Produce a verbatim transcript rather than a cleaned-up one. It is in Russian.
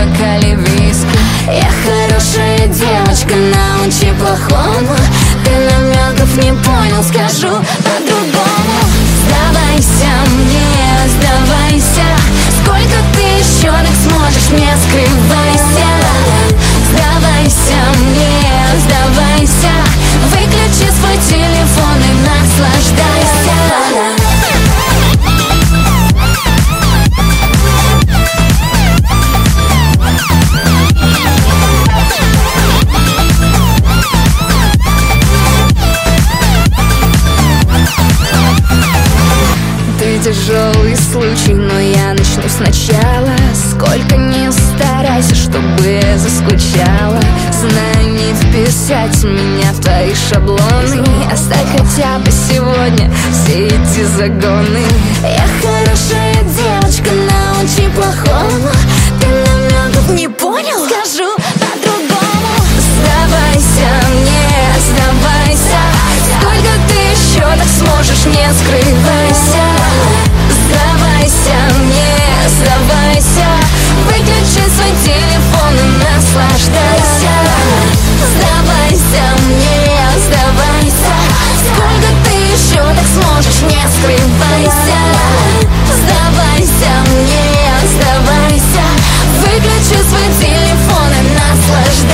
бокале виски. Я хорошая девочка, научи плохому. Ты намеков не понял, скажу по-другому. Сдавайся мне, сдавайся. Сколько ты еще так сможешь, не скрывайся. Сдавайся мне, сдавайся. Выключи свой телефон и наслаждайся. Ты тяжелый случай, но я начну сначала. Сколько не старайся, чтобы я заскучала. Знаю, не вписать меня в твои шаблоны. Оставь хотя бы сегодня все эти загоны. Я хорошая девочка, научи плохому. Ты намеков не понял? Скажу по-другому. Сдавайся мне, сдавайся. Сколько ты еще так сможешь, не скрывайся. Сдавайся мне, сдавайся. Выключи свой телефон и наслаждайся. Сдавайся мне, сдавайся. Сколько ты еще так сможешь, не скрывайся. Сдавайся мне, сдавайся. Выключи свой телефон и наслаждайся.